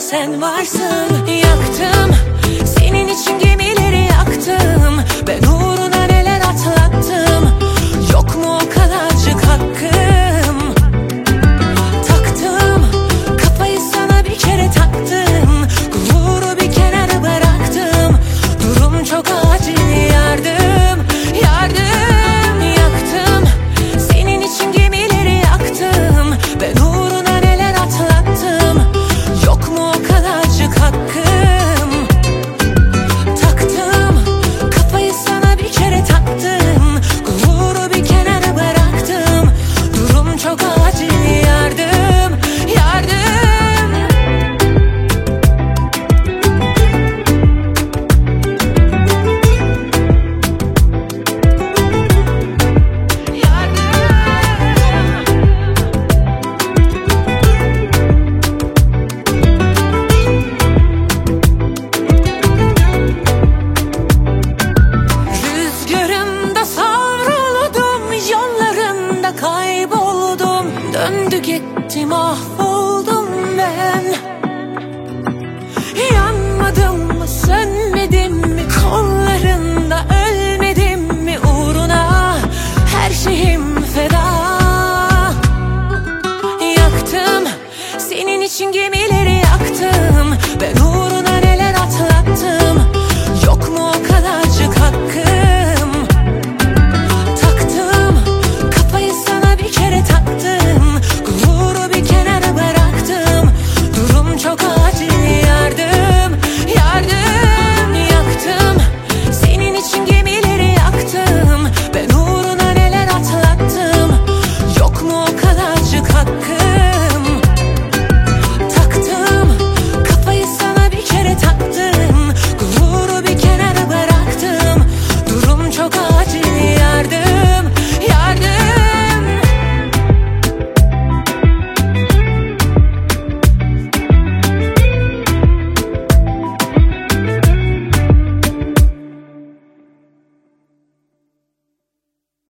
sen varsın. Yaktım, senin için gemileri yaktım. Ben uğruna neler atlattım. Yok mu o kadarcık hakkım? Taktım, kafayı sana bir kere taktım. Gururu bir kenara bıraktım. Durum çok acil, yardım, yardım. Yaktım, senin için gemileri yaktım. Ben uğruna neler atlattım. Yok mu o kadarcık hakkım? Taktım, kafayı sana bir kere taktım. Gururu bir kenara bıraktım. Durum çok acil, yardım, yardım. Rüzgarımda savruldum, yollarında kayboldum. Döndü gitti, mahvoldum ben. Yanmadım mı, sönmedim mi, kollarında ölmedim mi? Uğruna her şeyim feda. Yaktım, senin için gemileri yaktım. Ben